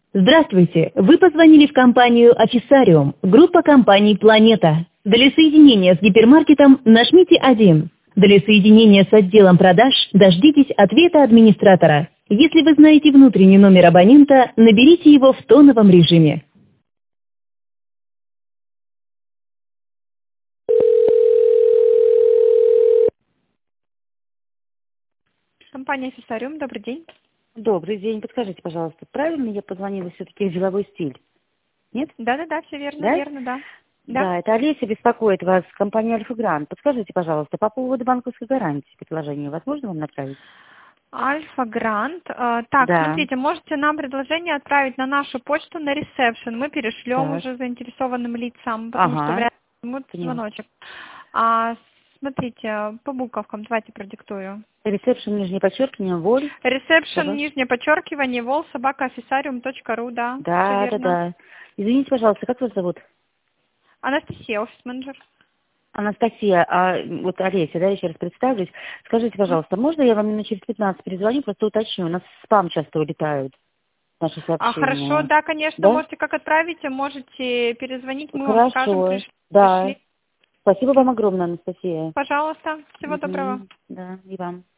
Здравствуйте! Вы позвонили в компанию «Офисариум», группа компаний «Планета». Для соединения с гипермаркетом нажмите 1. Для соединения с отделом продаж дождитесь ответа администратора. Если вы знаете внутренний номер абонента, наберите его в тоновом режиме. Компания «Офисариум», добрый день. Добрый день. Подскажите, пожалуйста, правильно я позвонила все-таки в деловой стиль? Нет? Да-да-да, все верно, Да? верно, да. Да. Да, это Олеся беспокоит вас, компания Альфа Грант. Подскажите, пожалуйста, по поводу банковской гарантии предложения возможно вам направить? Альфа Грант. Так, Да. смотрите, можете нам предложение отправить на нашу почту на ресепшн. Мы перешлем Так. уже заинтересованным лицам, потому что Ага. вряд ли будет Поняла. звоночек. Смотрите, по буковкам давайте продиктую. Ресепшн, нижнее подчеркивание, воль. Ресепшн, Собак. нижнее подчеркивание, волсобакаофисариум.ру, да, все Да, да, верно. да. Извините, пожалуйста, как вас зовут? Анастасия, офис-менеджер. Анастасия, вот Олеся, да, еще раз представлюсь. Скажите, пожалуйста, можно я вам минут через 15 перезвоню, просто уточню? У нас в спам часто улетают наши Хорошо, сообщения. да, конечно, Да? можете как отправить, можете перезвонить, мы вам скажем, Хорошо. Да. пришли. Спасибо вам огромное, Анастасия. Пожалуйста, всего доброго. Да, и вам.